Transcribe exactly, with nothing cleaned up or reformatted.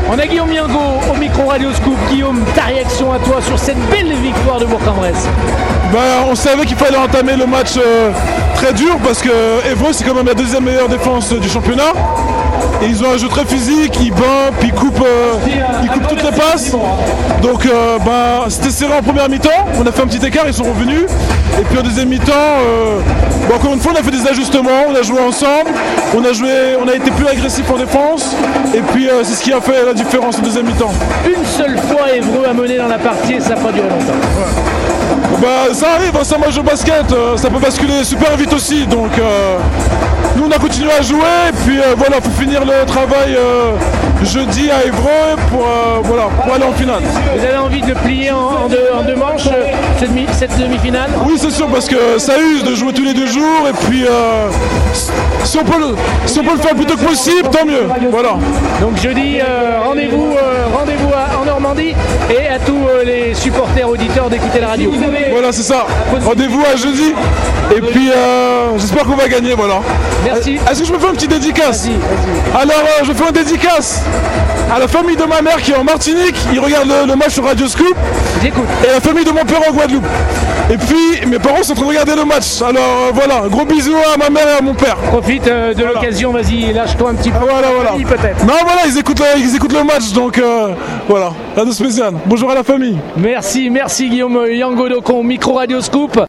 On a Guillaume Yango au micro Radio Scoop. Guillaume, ta réaction à toi sur cette belle victoire de Bourg-en-Bresse? Ben, on savait qu'il fallait entamer le match euh, très dur parce que Évreux c'est quand même la deuxième meilleure défense du championnat. Et ils ont un jeu très physique, ils bumpent, ils coupent, euh, ils coupent toutes les passes. Donc euh, ben, c'était serré en première mi-temps, on a fait un petit écart, ils sont revenus. Et puis en deuxième mi-temps, euh, bon, encore une fois on a fait des ajustements, on a joué ensemble, on a, joué, on a été plus agressif en défense. Et puis euh, c'est ce qui a fait la différence en deuxième mi-temps. Une seule fois Évreux a mené dans la partie et ça n'a pas duré longtemps. Ouais. Bah, ça arrive, hein, c'est un match de basket, euh, ça peut basculer super vite aussi. Donc euh, nous on a continué à jouer et puis euh, voilà, il faut finir le travail euh, jeudi à Évreux pour, euh, voilà, pour aller en finale. Vous avez envie de le plier en, en, deux, en deux manches, cette, demi, cette demi-finale? Oui c'est sûr parce que ça use de jouer tous les deux jours et puis euh, si, on peut le, si on peut le faire le plus tôt que possible, tant mieux. Voilà. Donc jeudi, euh, rendez-vous euh, rendez-vous en Normandie et à tous euh, les supporters auditeurs d'écouter la radio. Voilà c'est ça, rendez-vous à jeudi et puis euh, j'espère qu'on va gagner, voilà. Merci. Est-ce que je me fais une petite dédicace? Vas-y, vas-y. Alors euh, je fais une dédicace à la famille de ma mère qui est en Martinique, ils regardent le, le match sur Radio Scoop. J'écoute. Et la famille de mon père en Guadeloupe. Et puis mes parents sont en train de regarder le match. Alors euh, voilà, gros bisous à ma mère et à mon père. Profite euh, de Voilà. l'occasion, vas-y, lâche-toi un petit peu. Voilà, voilà. Oui, peut-être. Non voilà, ils écoutent le, ils écoutent le match, donc euh, voilà, rien de spécial. Bonjour à la famille. Merci, merci Guillaume Yango Docon, micro Radio Scoop.